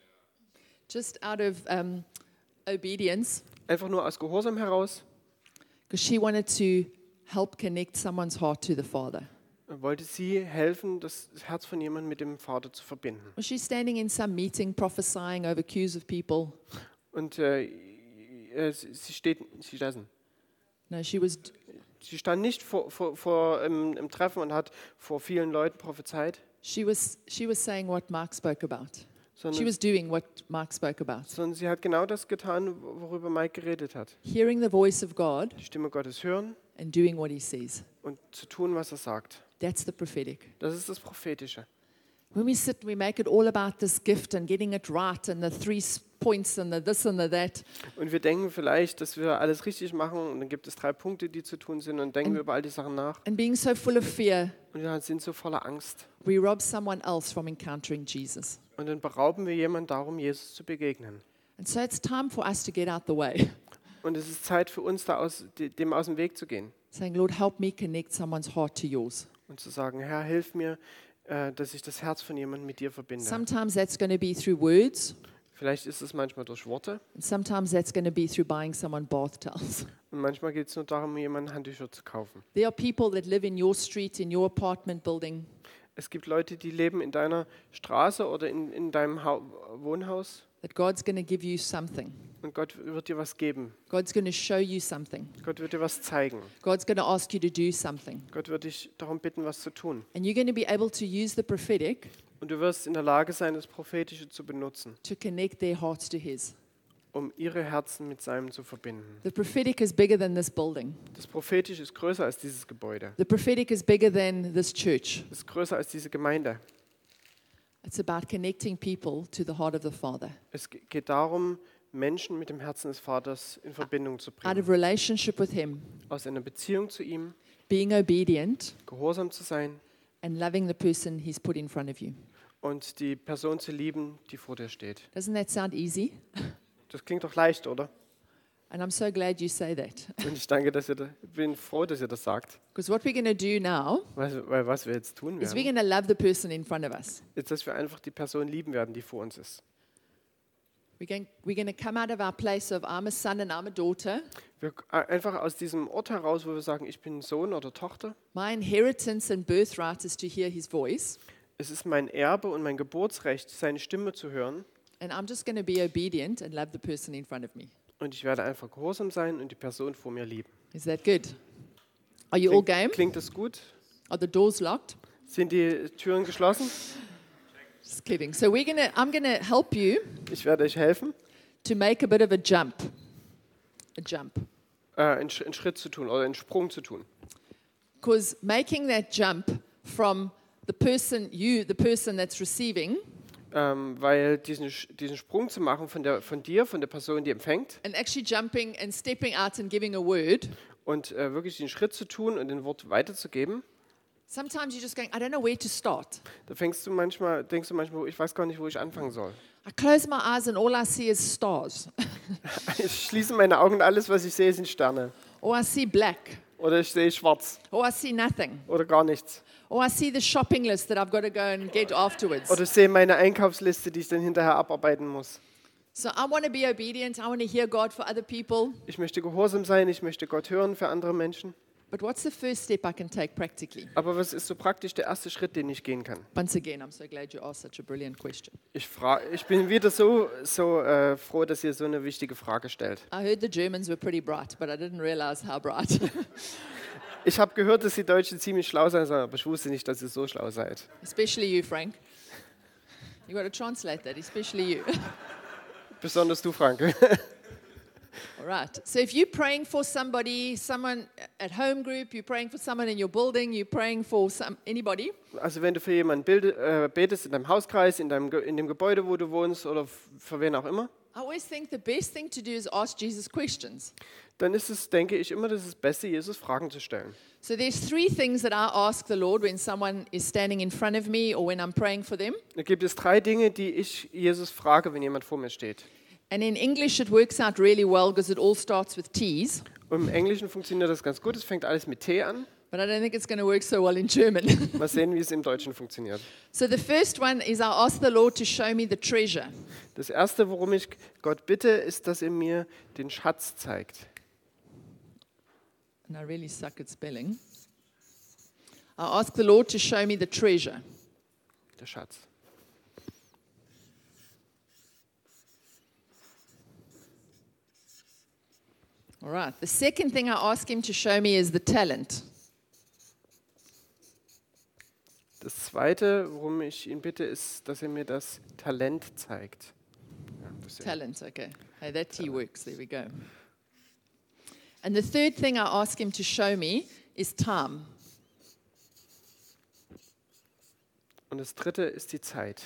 just out of um, obedience, einfach nur aus Gehorsam heraus, because she wanted to help connect someone's heart to the Father. wollte sie helfen, das Herz von jemandem mit dem Vater zu verbinden. Was she standing in some meeting prophesying over queues of people? Und äh, äh, sie sie steht, sie doesn't. No, she was Sie stand nicht vor, vor, vor im, im Treffen und hat vor vielen Leuten prophezeit, she was she was saying what Mark spoke about. She sondern, was doing what Mark spoke about. sondern sie hat genau das getan, worüber Mike geredet hat. Hearing the voice of God Die Stimme Gottes hören and doing what he says. und zu tun, was er sagt. That's the prophetic. Das ist das Prophetische. When we sit, we make it all about this gift and getting it right and the three s- points and the this and the that. Und wir denken vielleicht, dass wir alles richtig machen und dann gibt es drei Punkte, die zu tun sind und denken wir über all die Sachen nach And being so full of fear, und wir sind so voller Angst. we rob someone else from encountering Jesus. Und dann berauben wir jemanden darum, Jesus zu begegnen. And so it's time for us to get out the way, Und es ist Zeit für uns, da aus, dem aus dem Weg zu gehen saying, Lord, help me connect someone's heart to yours. und zu sagen, Herr, hilf mir, äh, dass ich das Herz von jemandem mit dir verbinde. Sometimes that's going to be through words, Vielleicht ist es manchmal durch Worte and sometimes that's going to be through buying someone bath towels. und manchmal geht es nur darum, jemanden Handtücher zu kaufen. There are people that live in your street, in your apartment building. Es gibt Leute, die leben in deiner Straße oder in, in deinem Hau- Wohnhaus. that God's going to give you something. Und Gott wird dir was geben. God's going to show you something. Gott wird dir was zeigen. God's going to ask you to do something. Gott wird dich darum bitten, was zu tun. And you're going to be able to use the prophetic Und du wirst in der Lage sein, das Prophetische zu benutzen, to connect their hearts to His. um ihre Herzen mit seinem zu verbinden. The prophetic is bigger than this building. Das Prophetische ist größer als dieses Gebäude. The prophetic is bigger than this church. Es ist größer als diese Gemeinde. It's about connecting people to the heart of the Father. Es ge- geht darum, Menschen mit dem Herzen des Vaters in Verbindung zu Out bringen. of relationship with Him, Aus einer Beziehung zu ihm, being obedient, gehorsam zu sein and loving the person He's put in front of you. und die Person zu lieben, die vor dir steht. Doesn't that sound easy? Das klingt doch leicht, oder? And I'm so glad you say that. Und ich danke, dass ihr da, bin froh, dass ihr das sagt. Because what we're going to do now Weil, weil was wir jetzt tun is we're werden, going to love the person in front of us. ist, dass wir einfach die Person lieben werden, die vor uns ist. We're going, we're going to come out of our place of I'm a son and I'm a daughter. Wir, äh, einfach aus diesem Ort heraus, wo wir sagen, ich bin Sohn oder Tochter. My inheritance and birthright is to hear His voice. Es ist mein Erbe und mein Geburtsrecht, seine Stimme zu hören. And I'm just going to be obedient and love the person in front of me. Und ich werde einfach gehorsam sein und die Person vor mir lieben. Is that good? Are you all Klingt, game? klingt das gut? Are the doors locked? Sind die Türen geschlossen? Just kidding. So we're gonna, I'm going to help you Ich werde euch helfen, to make a bit of a jump. A jump. äh, einen, Sch- einen Schritt zu tun oder einen Sprung zu tun. Because making that jump from the person, you, the person that's receiving, Ähm, weil diesen, Sch- diesen Sprung zu machen von, der, von dir, von der Person, die empfängt, and actually jumping and stepping out and giving a word, und äh, wirklich den Schritt zu tun und den Wort weiterzugeben, sometimes you're just going, I don't know where to start. da fängst du manchmal, denkst du manchmal, ich weiß gar nicht, wo ich anfangen soll. I close my eyes and all I see is stars. Ich schließe meine Augen und alles, was ich sehe, sind Sterne. Or I see black. Oder ich sehe schwarz. Or I see nothing. Oder gar nichts. Or I see the shopping list that I've got to go and get afterwards. Oder ich sehe meine Einkaufsliste, die ich dann hinterher abarbeiten muss. So I want to be obedient. I want to hear God for other people. Ich möchte gehorsam sein, ich möchte Gott hören für andere Menschen. But what's the first step I can take practically? Aber was ist so praktisch der erste Schritt, den ich gehen kann? Once again, I'm so glad you asked such a brilliant question. Ich, fra- ich bin wieder so, so äh, froh, dass ihr so eine wichtige Frage stellt. I heard the Germans were pretty bright, but I didn't realize how bright. Ich habe gehört, dass die Deutschen ziemlich schlau sein sollen, aber ich wusste nicht, dass ihr so schlau seid. Especially you, Frank. You got to translate that, especially you. Besonders du, Frank. All right. So if you're praying for somebody, someone at home group, you're praying for someone in your building, you're praying for some anybody, Also wenn du für jemanden bilde, äh, betest, in deinem Hauskreis, in, deinem, Ge- in dem Gebäude, wo du wohnst oder f- für wen auch immer, I always think the best thing to do is ask Jesus questions. dann ist es, denke ich, immer das Beste, Jesus Fragen zu stellen. So there's three things that I ask the Lord when someone is standing in front of me or when I'm praying for them. Da gibt es drei Dinge, die ich Jesus frage, wenn jemand vor mir steht. And in English it works out really well because it all starts with T's. Und im Englischen funktioniert das ganz gut. Es fängt alles mit T an. But I don't think it's going to work so well in German. Mal sehen, wie es im Deutschen funktioniert. So the first one is I ask the Lord to show me the treasure. Das Erste, worum ich Gott bitte, ist, dass er mir den Schatz zeigt. And I really suck at spelling. I ask the Lord to show me the treasure. Der Schatz. All right. The second thing I ask him to show me is the talent. Das Zweite, worum ich ihn bitte, ist, dass er mir das Talent zeigt. Ja, das ist ja- Talent, okay. Hey, that T works. There we go. And the third thing I ask him to show me is time. Und das Dritte ist die Zeit.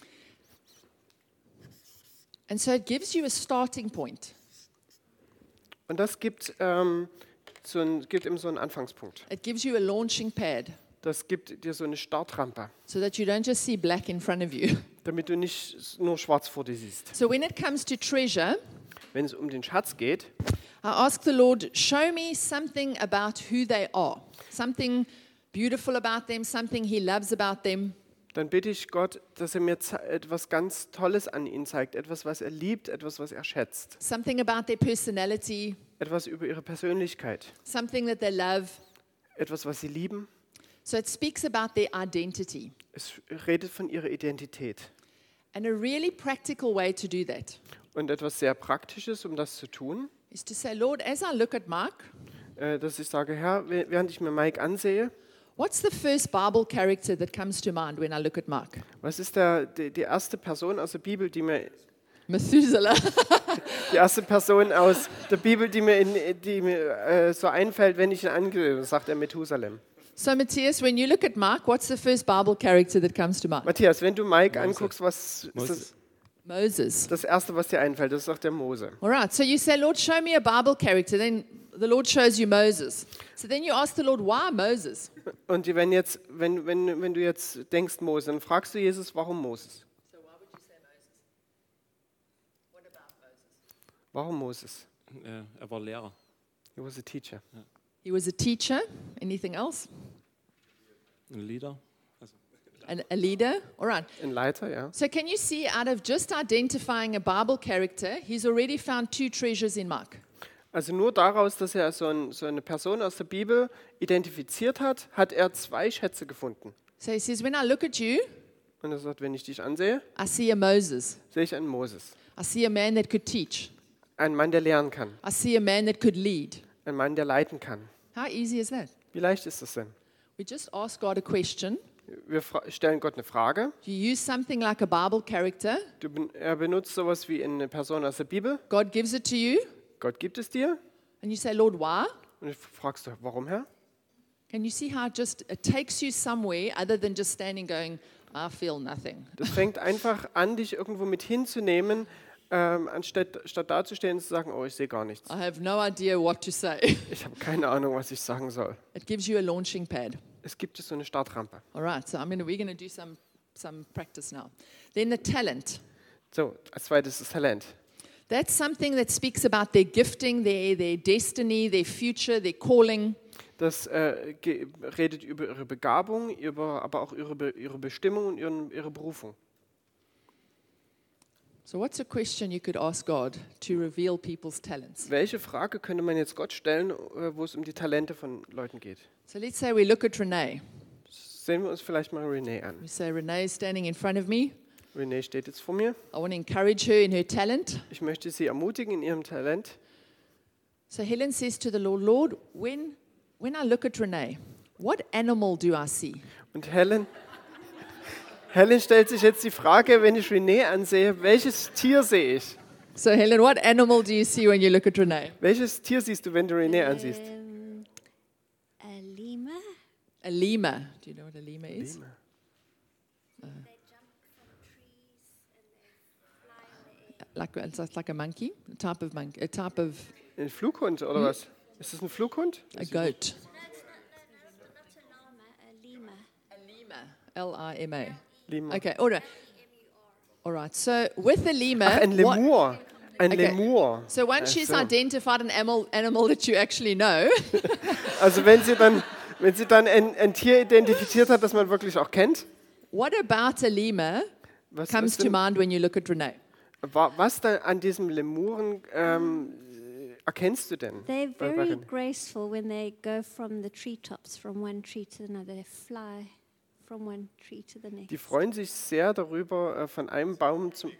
And so it gives you a starting point. Und das gibt, ähm, so ein, gibt ihm so einen Anfangspunkt. It gives you a launching pad Das gibt dir so eine Startrampe, so that you don't just see black in front of you. damit du nicht nur schwarz vor dir siehst. So when it comes to treasure, Wenn es um den Schatz geht, I ask the Lord, show me something about who they are. Something beautiful about them, something he loves about them. dann bitte ich Gott, dass er mir ze- etwas ganz Tolles an ihnen zeigt. Etwas, was er liebt, etwas, was er schätzt. Something about their personality, Etwas über ihre Persönlichkeit. something that they love. Etwas, was sie lieben. So it speaks about their identity. Es redet von ihrer Identität. And a really practical way to do that Und etwas sehr Praktisches, um das zu tun, is to say, Lord, as I look at Mark, äh, dass ich sage, Herr, wäh- während ich mir Mike ansehe, what's the first Bible character that comes to mind when I look at Mark? was ist der, die, die erste Person aus der Bibel, die mir Methuselah. die erste Person aus der Bibel, die mir, in, die mir äh, so einfällt, wenn ich ihn angehe, sagt er Methusalem. So, Matthias, when you look at Mark, what's the first Bible character that comes to mind? Matthias, wenn du Mike Mose. anguckst, was ist das, Moses. Moses. das erste, was dir einfällt? Das ist doch der Mose. All right, so you say, Lord, show me a Bible character. Then the Lord shows you Moses. So then you ask the Lord, why Moses? Und wenn jetzt, wenn, wenn, wenn du jetzt denkst Mose, dann fragst du Jesus, warum Moses? So why would you say Moses? What about Moses? Warum Moses? Äh, er war Lehrer. He was a teacher. He was a teacher. Anything else? Ein Leader. Also, An, a leader? All right. Ein Leiter, ja. So can you see out of just identifying a Bible character, he's already found two treasures in Mark. Also nur daraus, dass er so, ein, so eine Person aus der Bibel identifiziert hat, hat er zwei Schätze gefunden. So he says, when I look at you, Und er sagt, wenn ich dich ansehe, I see a Moses. sehe ich einen Moses. I see a man that could teach. Einen Mann, der lehren kann. I see a man that could lead. Ein Mann, der leiten kann. How easy is that? Wie leicht ist das denn? We just ask God a question. Wir fra- stellen Gott eine Frage. You use something like a Bible character. Du, ben- er benutzt sowas wie eine Person aus der Bibel. God gives it to you. Gott gibt es dir. And you say, Lord, why? Und du fragst du, warum, Herr? Can you see how it just it takes you somewhere other than just standing going, I feel nothing. Das fängt einfach an, dich irgendwo mit hinzunehmen, ähm, anstatt statt dazustehen und zu sagen, oh, ich sehe gar nichts. I have no idea what to say. Ich habe keine Ahnung, was ich sagen soll. It gives you a launching pad. Es gibt so eine Startrampe. All right, so I'm gonna, we're going to do some, some practice now. Then the talent. So, als zweites das Talent. That's something that speaks about their gifting, their, their destiny, their future, their calling. Das äh, ge- redet über ihre Begabung, über, aber auch ihre, Be ihre Bestimmung und ihren, ihre Berufung. So what's a question you could ask God to reveal people's talents? Welche Frage könnte man jetzt Gott stellen, äh, wo es um die Talente von Leuten geht? So let's say we look at Renee. Sehen wir uns vielleicht mal Renee an. We say, Renee is standing in front of me. Renee steht jetzt vor mir. I want to encourage her in her talent. Ich möchte sie ermutigen in ihrem Talent. So Helen says to the Lord, Lord, when, when I look at Renee, what animal do I see? Und Helen, Helen stellt sich jetzt die Frage, wenn ich Renee ansehe, welches Tier sehe ich? So Helen, what animal do you see when you look at Renee? Welches Tier siehst du, wenn du Renee ansiehst? Um, a lemur. A lemur. Do you know what a lemur is? Lima. They jump from trees and they fly in the air. Like it's like- like a monkey, a type of monkey, a type of Ein Flughund oder was? Ist das ein Flughund? a goat. No, it's not, no, no, not a llama, a lemur. A lemur. L I M A. Lima. Okay, all right. All right. So with the lemur, Ach, ein what- Lemur. Ein Okay. Lemur. so once Ach she's so. identified an animal, animal that you actually know, Also wenn sie dann, wenn sie dann ein, ein Tier identifiziert hat, das man wirklich auch kennt, what about a lemur was, comes was, to denn, mind when you look at Renee? wa- was da an diesem Lemuren ähm, erkennst du denn? They're bei- bei very René? graceful when they go from the treetops from one tree to another. They fly from one tree to the next. Die freuen sich sehr darüber, äh, von einem Baum zum...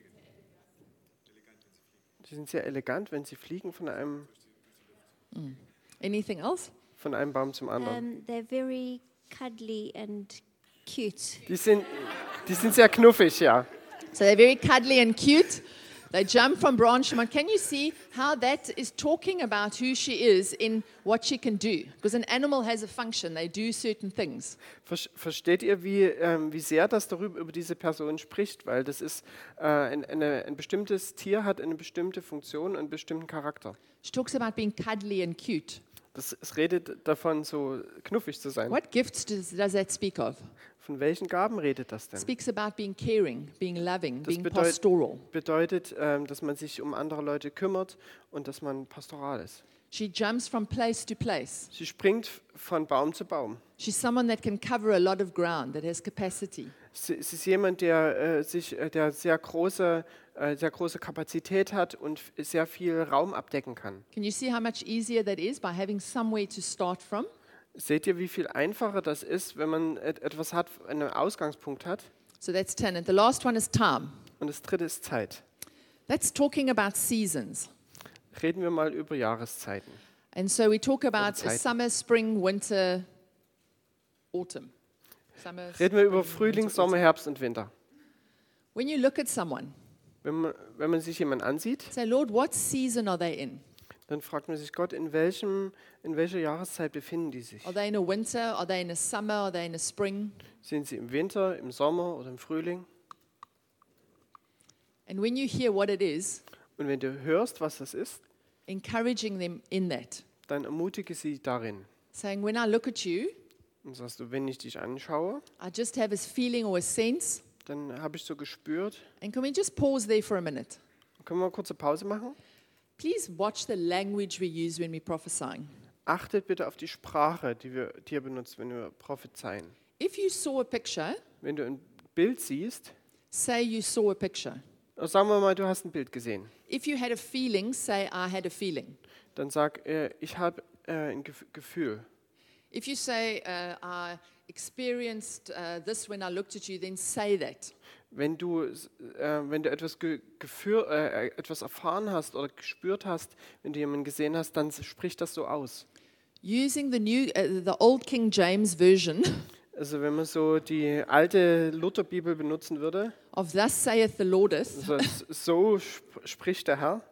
Die sind sehr elegant, wenn sie fliegen von einem, Anything else? von einem Baum zum anderen. Um, they're very cuddly and cute. Die sind, die sind sehr knuffig, ja. So they're very cuddly and cute. They jump from branch to branch. Can you see how that is talking about who she is in what she can do? Because an animal has a function. They do certain things. Ver- Versteht ihr, wie, ähm, wie sehr das darüber über diese Person spricht? Weil das ist äh, ein, eine, ein bestimmtes Tier hat eine bestimmte Funktion und einen bestimmten Charakter. She talks about being cuddly and cute. Das, es redet davon, so knuffig zu sein. What gifts does, does that speak of? Von welchen Gaben redet das It denn? speaks about being caring, being loving, Das being bedeut- pastoral. Bedeutet, ähm, dass man sich um andere Leute kümmert und dass man pastoral ist. She jumps from place to place. Sie springt von Baum zu Baum. She's someone that can cover a lot of ground, that has capacity. Sie, sie ist jemand, der, äh, sich, äh, der sehr, große, äh, sehr große Kapazität hat und f- sehr viel Raum abdecken kann. Can you see how much easier that is by having somewhere to start from? Seht ihr, wie viel einfacher das ist, wenn man et etwas hat, einen Ausgangspunkt hat? So that's ten. And the last one is time. Und das dritte ist Zeit. That's talking about seasons. Reden wir mal über Jahreszeiten. And so we talk about Zeiten. summer, spring, winter, autumn. Summer, Reden wir über spring, Frühling, winter, Sommer, Herbst und Winter. autumn. When you look at someone, Wenn man, wenn man sich jemanden ansieht, say, Lord, what season are they in? dann fragt man sich Gott, in, welchem, in welcher Jahreszeit befinden die sich? Are they in a winter? Are they in a summer? Are they in a spring? Sind sie im Winter, im Sommer oder im Frühling? And when you hear what it is, Und wenn du hörst, was das ist, encouraging them in that, dann ermutige sie darin. saying, when I look at you, Und sagst du, wenn ich dich anschaue, I just have a feeling or a sense. dann habe ich so gespürt. And can we just pause there for a minute? Können wir eine kurze Pause machen? Please watch the language we use when we're prophesying. Achtet bitte auf die Sprache, die wir die ihr benutzt, wenn wir prophezeien. If you saw a picture, Wenn du ein Bild siehst, say you saw a picture. also sagen wir mal, du hast ein Bild gesehen. If you had a feeling, say I had a feeling. Dann sag, äh, ich habe äh, ein Gef- Gefühl. If you say uh, I experienced uh, this when I looked at you, then say that. Wenn du, äh, wenn du etwas, ge gefühl, äh, etwas erfahren hast oder gespürt hast, wenn du jemanden gesehen hast, dann sprich das so aus. Using the new, uh, the old King James version Also wenn man so die alte Lutherbibel benutzen würde, of "Thus saith the Lordeth" so, so sp spricht der Herr,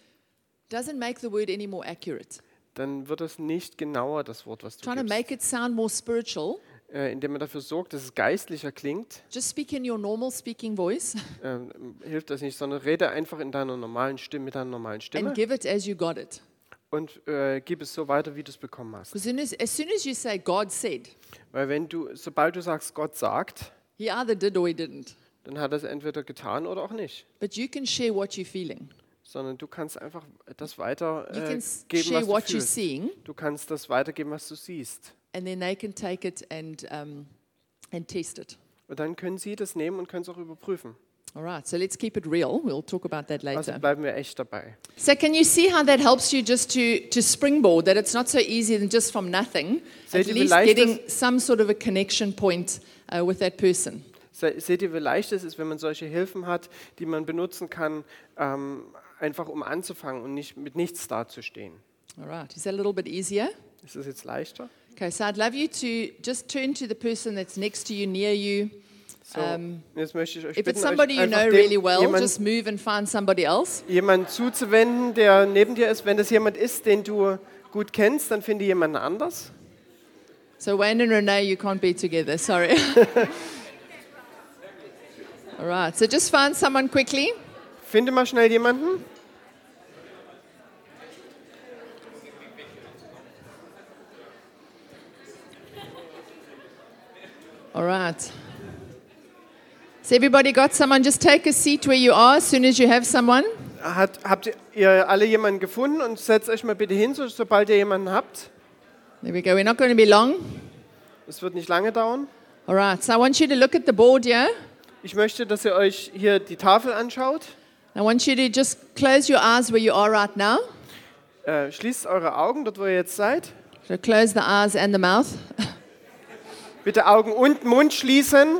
doesn't make the word any more accurate. dann wird es nicht genauer, das Wort, was du Trying to gibst. make it sound more spiritual, Äh, indem man dafür sorgt, dass es geistlicher klingt, just speak in your normal speaking voice ähm, hilft das nicht, sondern rede einfach in deiner normalen Stimme, mit deiner normalen Stimme and give it as you got it. und äh, gib es so weiter, wie du es bekommen hast. Because as, as soon as you say God said, Weil wenn du, sobald du sagst, Gott sagt, he either did or he didn't. dann hat er es entweder getan oder auch nicht. But you can share what you're feeling. Sondern du kannst einfach das weiter You äh, can s- geben, share was what du you're fühlst. seeing, Du kannst das weitergeben, was du siehst. and then they can take it and um, and test it. Und dann können sie das nehmen und können es auch überprüfen. All right, so let's keep it real. We'll talk about that Also later. bleiben wir echt dabei. So can you see how that helps you just to, to springboard, that it's not so easy than just from nothing, Seht at ihr, wie least leicht getting some sort of a connection point uh, with that person. Se- Seht ihr, wie leicht es ist, wenn man solche Hilfen hat, die man benutzen kann, ähm, einfach um anzufangen und nicht mit nichts dazustehen. All right, is that a little bit easier? Ist das jetzt leichter? Okay, so I'd love you to just turn to the person that's next to you, near you. So, Um, jetzt möchte ich euch If bitten, it's somebody euch you einfach know dem, really well, jemand, just move and find somebody else. jemanden zuzuwenden, der neben dir ist. Wenn das jemand ist, den du gut kennst, dann finde jemanden anders. So Wayne and Renee, you can't be together, sorry. All right, so just find someone quickly. Finde mal schnell jemanden. All right. So everybody got someone? Just take a seat where you are as soon as you have someone. Hat, habt ihr alle jemanden gefunden und setzt euch mal bitte hin, so, sobald ihr jemanden habt. There we go. We're not going to be long. Es wird nicht lange dauern. All right, so I want you to look at the board here. Ich möchte, dass ihr euch hier die Tafel anschaut. I want you to just close your eyes where you are right now. Äh, schließt eure Augen, dort wo ihr jetzt seid. So close the eyes and the mouth. Bitte Augen und Mund schließen.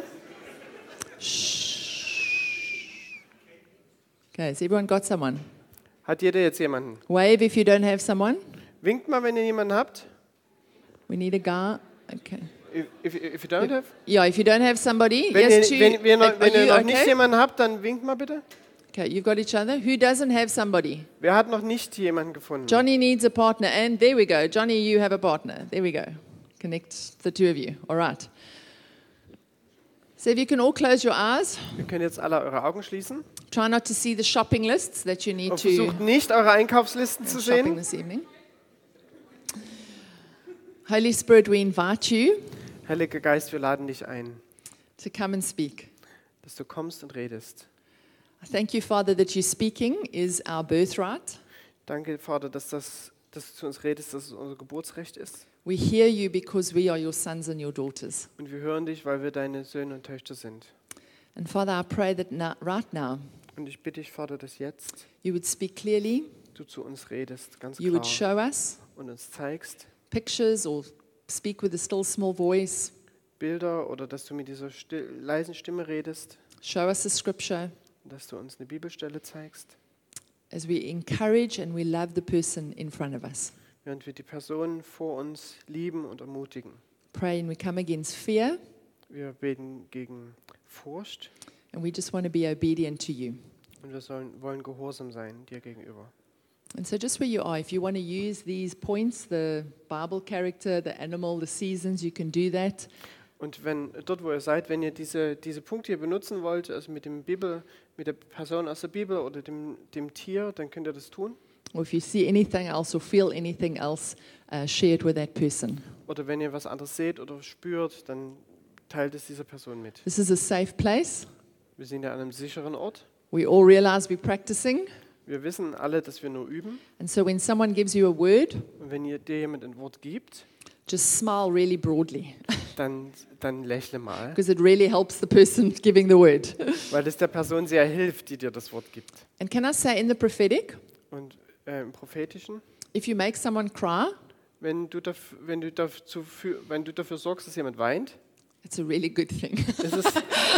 Okay, has everyone got someone? Hat jeder jetzt jemanden? Wave if you don't have someone. Winkt mal, wenn ihr jemanden habt. We need a guy. Okay. If, if, if you don't have. Yeah, if you don't have somebody, Wenn, yes, ihr, two. wenn, wir noch, Are wenn ihr you noch nicht okay? jemanden habt, dann winkt mal bitte. Okay, you've got each other. Who doesn't have somebody? Wer hat noch nicht jemanden gefunden? Johnny needs a partner, and there we go. Johnny, you have a partner. There we go. Connect the two of you. All right. So if you can all close your eyes, Ihr könnt jetzt alle eure Augen schließen. try not to see the shopping lists that you need Und to versucht nicht, eure Einkaufslisten zu shopping sehen. this evening. Holy Spirit, we invite you Heiliger Geist, wir laden dich ein, to come and speak. dass du kommst und redest. I thank you, Father, that you speaking is our birthright. Danke, Vater, dass, das, dass du zu uns redest, dass es unser Geburtsrecht ist. We hear you because we are your sons and your daughters. Und wir hören dich, weil wir deine Söhne und Töchter sind. And Father, I pray that now, right now Und ich bitte dich, Vater, dass jetzt you would speak clearly, du zu uns redest, ganz you would klar, show us und uns zeigst pictures or speak with a still small voice. Bilder oder dass du mit dieser still, leisen Stimme redest, Show us a scripture dass du uns eine Bibelstelle zeigst, as we encourage and we love the person in front of us. während wir die Person vor uns lieben und ermutigen. Pray and we come against fear, Wir beten gegen Furcht and we just want to be obedient to you. und wir sollen, wollen gehorsam sein dir gegenüber. And so just where you are, if you want to use these points, the Bible character, the animal, the seasons, you can do that. Und wenn dort, wo ihr seid, wenn ihr diese, diese Punkte hier benutzen wollt, also mit dem Bibel, mit der Person aus der Bibel oder dem, dem Tier, dann könnt ihr das tun. Or if you see anything else or feel anything else, uh, share it with that person. Oder wenn ihr was anderes seht oder spürt, dann teilt es dieser Person mit. This is a safe place. Wir sind ja an einem sicheren Ort. We all realize we're practicing. Wir wissen alle, dass wir nur üben. And so when someone gives you a word, Und wenn ihr dir jemand ein Wort gibt, just smile really broadly dann, dann lächle mal, because it really helps the person giving the word. weil das der Person sehr hilft, die dir das Wort gibt. And can I say in the prophetic, Und äh, im Prophetischen, if you make someone cry, wenn du, dafür, wenn, du dazu, wenn du dafür sorgst, dass jemand weint, it's a really good thing. ist es,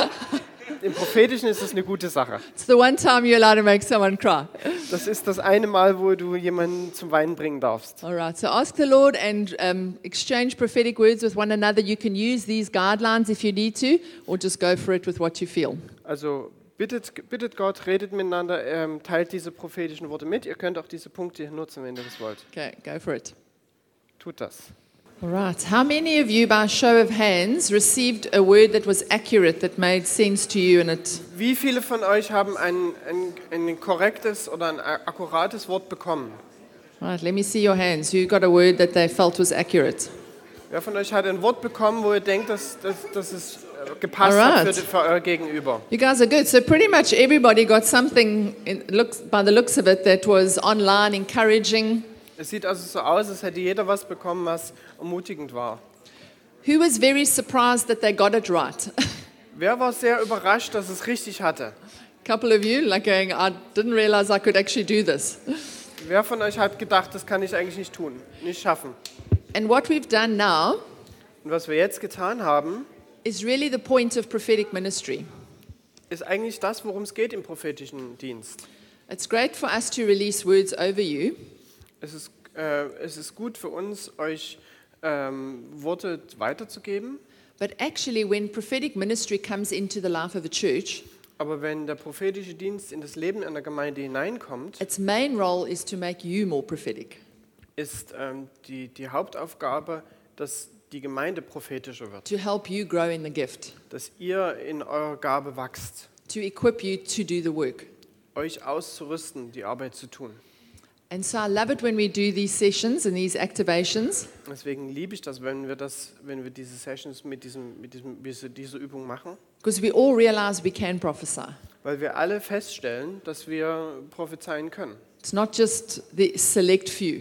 im Prophetischen ist es eine gute Sache. It's the one time you're allowed to make someone cry. Das ist das eine Mal, wo du jemanden zum Weinen bringen darfst. All right, so ask the Lord and um, exchange prophetic words with one another. You can use these guidelines if you need to, or just go for it with what you feel. Also bittet, bittet Gott, redet miteinander, ähm, teilt diese prophetischen Worte mit. Ihr könnt auch diese Punkte hier nutzen, wenn ihr das wollt. Okay, go for it. Tut das. All right, how many of you, by show of hands, received a word that was accurate, that made sense to you, and it? Wie viele von euch haben ein, ein, ein korrektes oder ein akkurates Wort bekommen? Right, let me see your hands. Who got a word that they felt was accurate? Wer von euch hat ein Wort bekommen, wo ihr denkt, dass, dass, dass es äh, gepasst Alright. hat für, für euer Gegenüber? You guys are good. So pretty much everybody got something, in, looks, by the looks of it, that was online, encouraging. Es sieht also so aus, als hätte jeder was bekommen, was ermutigend war. Who was very surprised that they got it right? Wer war sehr überrascht, dass es richtig hatte? A couple of you, like going, I didn't realize I could actually do this. Wer von euch hat gedacht, das kann ich eigentlich nicht tun, nicht schaffen? And what we've done now Und was wir jetzt getan haben, is really the point of prophetic ministry. ist eigentlich das, worum es geht im prophetischen Dienst. It's great for us to release words over you, Es ist, äh, es ist gut für uns, euch ähm, Worte weiterzugeben, but actually when prophetic ministry comes into the life of a church, aber wenn der prophetische Dienst in das Leben einer Gemeinde hineinkommt, its main role is to make you more prophetic. ist ähm, die, die Hauptaufgabe, dass die Gemeinde prophetischer wird, To help you grow in the gift, dass ihr in eurer Gabe wachst, to equip you to do the work. euch auszurüsten, die Arbeit zu tun. And so I love it when we do these sessions and these activations, Deswegen liebe ich das, wenn wir das, wenn wir diese Sessions mit diesem, mit diesem, diese, diese Übung machen, because we all realize we can prophesy. weil wir alle feststellen, dass wir prophezeien können. It's not just the select few,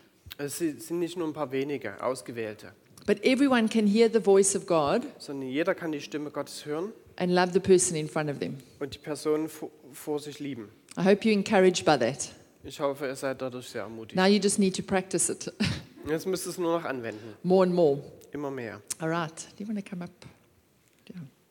Es sind nicht nur ein paar wenige Ausgewählte, but everyone can hear the voice of God sondern jeder kann die Stimme Gottes hören and love the person in front of them. und die Person vor, vor sich lieben. I hope you're encouraged by that. Ich hoffe, ihr seid dadurch sehr ermutigt. Now you just need to practice it Jetzt müsst ihr es nur noch anwenden, more and more. immer mehr. All right. Do you want to come up? Yeah.